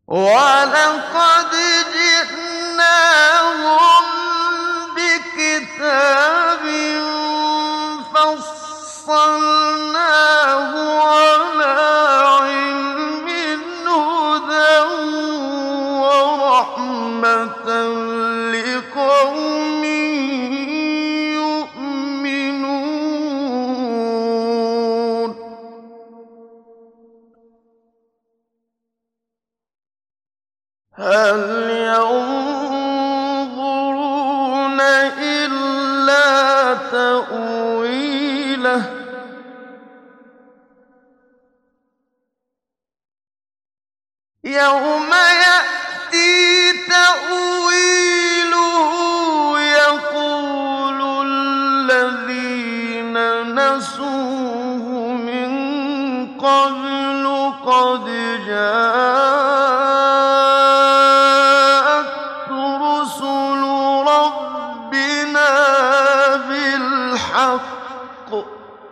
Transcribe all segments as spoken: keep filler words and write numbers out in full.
وَلَقَدْ جِئْنَاهُم بِكِتَابٍ فَصَّلْنَاهُ عَلَىٰ عِلْمٍ هُدًى وَرَحْمَةً لِّقَوْمٍ يُؤْمِنُونَ هَلْ يَنظُرُونَ إِلَّا تَأْوِيلَهُ ۚ يَوْمَ يَأْتِي تَأْوِيلُهُ يَقُولُ الَّذِينَ نَسُوهُ مِن قَبْلُ قَدْ جَاءَتْ رُسُلُ رَبِّنَا بِالْحَقِّ ۖ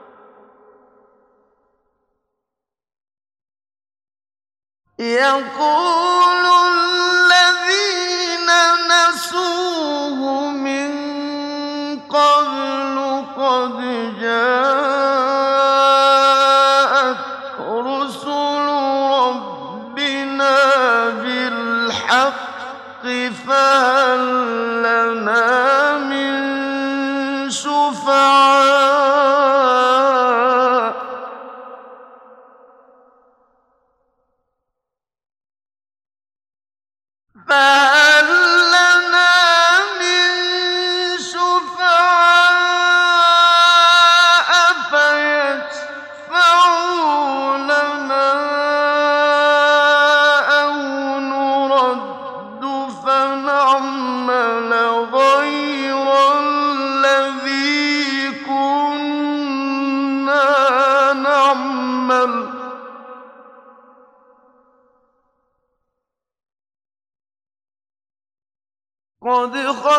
يَقُولُ الَّذِينَ نَسُوهُ مِن قَبْلُ قَدْ جَاءَتْ رُسُلُ رَبِّنَا بِالْحَقِّ فَهَل لَّنَا مِن شُفَعَاءَ ۚ فَهَل لَّنَا مِن شُفَعَاءَ فَيَشْفَعُوا لَنَا أَوْ نُرَدُّ فَنَعْمَلَ غَيْرَ الَّذِي كُنَّا نَعْمَلُ ۚ قَدْ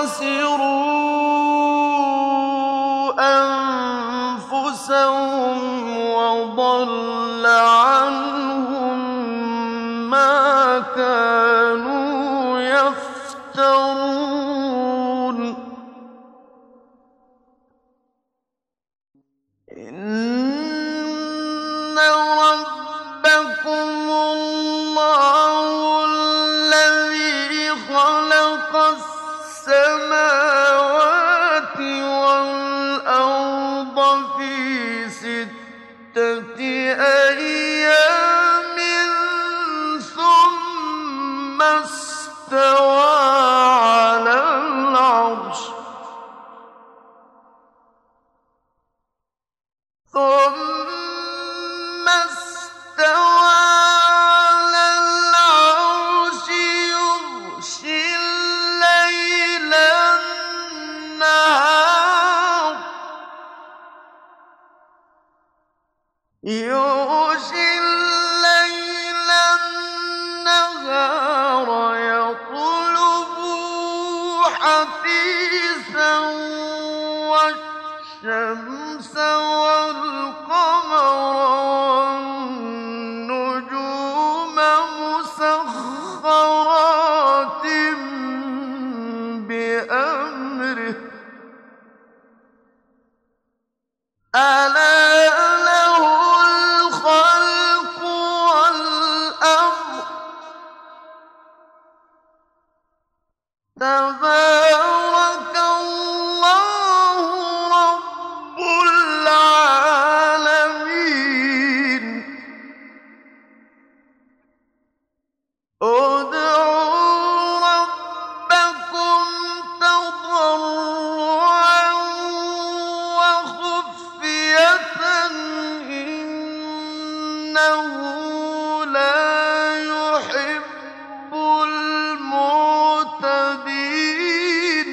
خَسِرُوا أَنفُسَهُمْ وَضَلَّ عَنْهُم مَّا كَانُوا يَفْتَرُونَ إِنَّ رَبَّكُمُ اللَّهُ الَّذِي خَلَقَ السَّمَاوَاتِ وَالْأَرْضَ فِي سِتَّةِ أَيَّامٍ ثُمَّ اسْتَوَىٰ عَلَى الْعَرْشِ ۚ ثُمَّ اسْتَوَىٰ عَلَى الْعَرْشِ يُغْشِي اللَّيْلَ النَّهَارَ يَطْلُبُهُ حَثِيثًا وَالشَّمْسَ وَالْقَمَرَ وَالنُّجُومَ مُسَخَّرَاتٍ بِأَمْرِهِ ۗ أَلَا لَهُ الْخَلْقُ وَالْأَمْرُ ۗ تَبَارَكَ اللَّهُ رَبُّ الْعَالَمِينَ ادْعُوا رَبَّكُمْ تَضَرُّعًا وَخُفْيَةً إِنَّهُ لَا يُحِبُّ الْمُعْتَدِينَ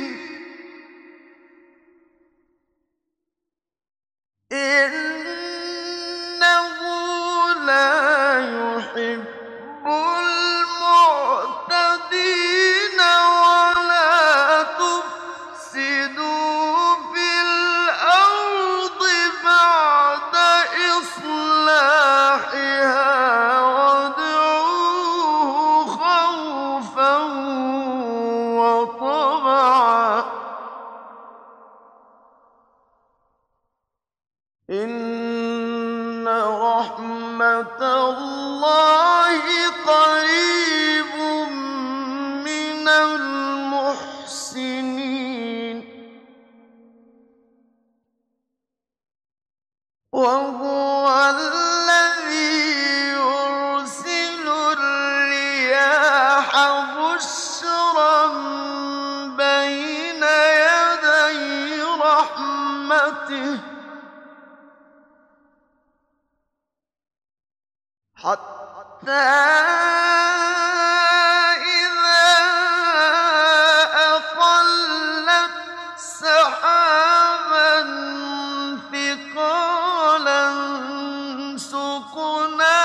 إِنَّهُ لَا يُحِبُّ الْمُعْتَدِينَ وَلَا تُفْسِدُوا فِي الْأَرْضِ بَعْدَ إِصْلَاحِهَا وَادْعُوهُ رَحْمَتَ اللَّهِ قَرِيبٌ مِّنَ الْمُحْسِنِينَ وَهُوَ الَّذِي يُرْسِلُ الرِّيَاحَ بُشْرًا بَيْنَ يَدَيْ رَحْمَتِهِ حَتَّىٰ إِذَا أَقَلَّتْ سَحَابًا ثِقَالًا سُقْنَاهُ